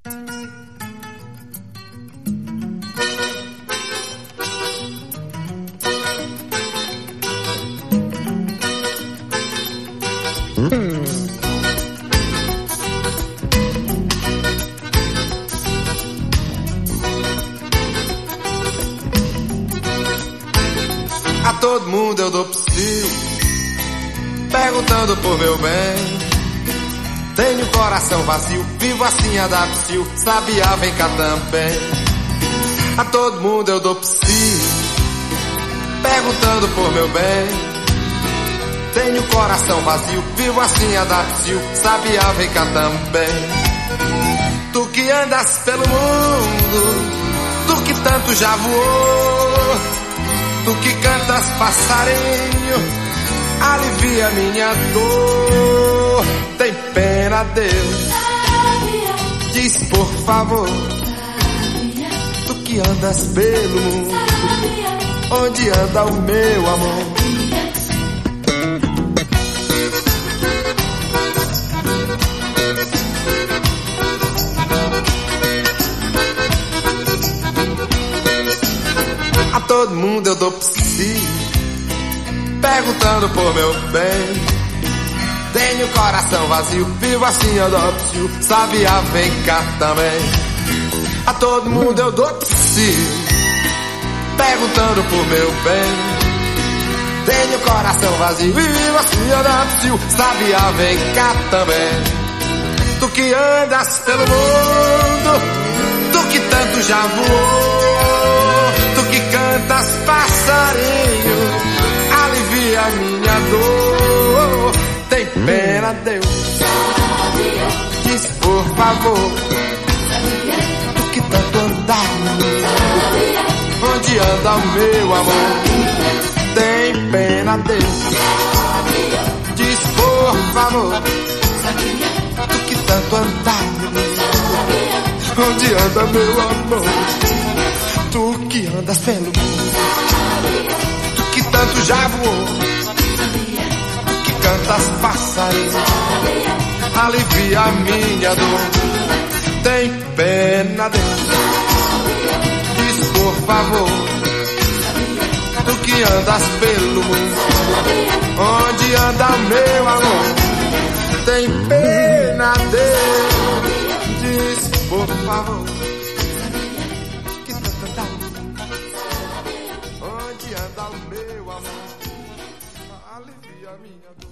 A todo mundo eu dou psiu, perguntando por meu bem. Tenho coração vazio, vivo assim a dar psiu, sabiá vem cá também. A todo mundo eu dou psiu, perguntando por meu bem. Tenho coração vazio, vivo assim a dar psiu, sabiá vem cá também. Tu que andas pelo mundo, tu que tanto já voou, tu que cantas passarinho, alivia minha dor. Tem pena, Deus, diz por favor. Tu que andas pelo mundo, onde anda o meu amor? A todo mundo eu dou psi, perguntando por meu bem. Tenho coração vazio, vivo assim eu dou psi, sabiá vem cá também. A todo mundo eu dou psi, perguntando por meu bem. Tenho coração vazio, vivo assim eu dou psi, sabiá vem cá também. Tu que andas pelo mundo, tu que tanto já voou, tu que cantas passarinho, alivia minha dor. Tem pena, Deus, diz por favor. Tu que tanto anda no mundo, onde anda o meu amor? Tem pena, Deus, diz por favor. Tu que tanto anda no mundo, onde anda meu amor? Tu que andas pelo mundo, tu que tanto já voou, tu que cantas passarinho, alivia a minha dor. Tem pena, Deus, diz por favor. Tu que andas pelo mundo, onde anda meu amor? Tem pena, Deus, diz por favor. Onde anda o meu amor? Alivia a minha dor.